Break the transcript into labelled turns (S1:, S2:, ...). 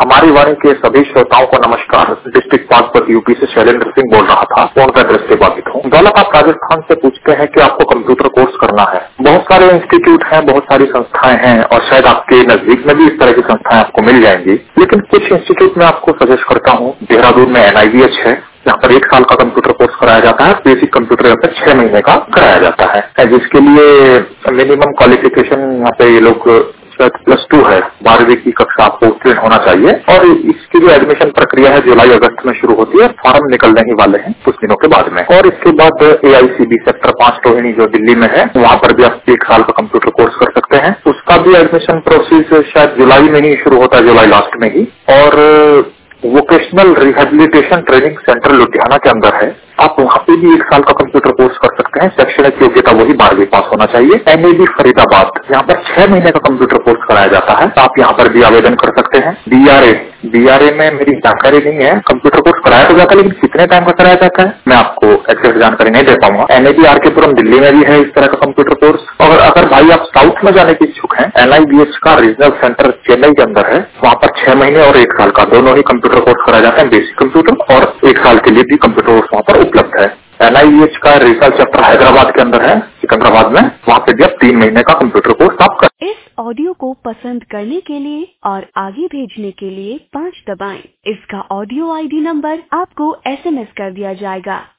S1: हमारी वाणी के सभी श्रोताओं को नमस्कार। डिस्ट्रिक्ट पागपत यूपी से शैलेंद्र सिंह बोल रहा था। फोन का एड्रेस से बाधित हूँ। दौलत, आप राजस्थान से पूछते हैं कि आपको कंप्यूटर कोर्स करना है। बहुत सारे इंस्टीट्यूट हैं, बहुत सारी संस्थाएं हैं और शायद आपके नजदीक में भी इस तरह की संस्थाएं आपको मिल जाएंगी। लेकिन कुछ इंस्टीट्यूट में आपको सजेस्ट करता हूँ। देहरादून में NIVH है, यहाँ पर 1 साल का कंप्यूटर कोर्स कराया जाता है। बेसिक कंप्यूटर यहाँ पर 6 महीने का कराया जाता है, जिसके लिए मिनिमम क्वालिफिकेशन यहाँ पे ये लोग +2 है। 12वीं की कक्षा आपको उत्तीर्ण होना चाहिए और इसकी जो एडमिशन प्रक्रिया है जुलाई अगस्त में शुरू होती है। फॉर्म निकलने ही वाले हैं कुछ दिनों के बाद में। और इसके बाद AICB सेक्टर 5 रोहिणी जो दिल्ली में है, वहाँ पर भी आप 1 साल का कंप्यूटर कोर्स कर सकते हैं। उसका भी एडमिशन प्रोसेस शायद जुलाई में ही शुरू होता है, जुलाई लास्ट में ही। और vocational rehabilitation training centre Ludhiana के अंदर है, आप वहाँ पे भी 1 साल का कंप्यूटर कोर्स कर सकते हैं। शैक्षणिक योग्यता वही 12वीं पास होना चाहिए। NAB फरीदाबाद, यहाँ पर 6 महीने का कंप्यूटर कोर्स कराया जाता है। आप यहाँ पर भी आवेदन कर सकते हैं। BRA में मेरी जानकारी नहीं है। कंप्यूटर कोर्स कराया तो जाता है, लेकिन कितने टाइम का कराया जाता है मैं आपको एक्जेक्ट जानकारी नहीं दे पाऊंगा। NAB RK दिल्ली में भी है इस तरह का कंप्यूटर कोर्स। और अगर भाई आप साउथ में जाने की इच्छुक हैं, NIVH का रीजनल सेंटर चेन्नई के अंदर है। वहाँ पर 6 महीने और 1 साल का दोनों ही कंप्यूटर कोर्स कराया जाता है। बेसिक कंप्यूटर और 1 साल के लिए भी कंप्यूटर कोर्स वहाँ पर उपलब्ध है। NIVH का रीजनल चैप्टर हैदराबाद के अंदर है, सिकंदराबाद में। वहाँ पे भी आप 3 महीने का कंप्यूटर कोर्स आप कर।
S2: इस ऑडियो को पसंद करने के लिए और आगे भेजने के लिए 5 दबाएं। इसका ऑडियो ID नंबर आपको SMS कर दिया जाएगा।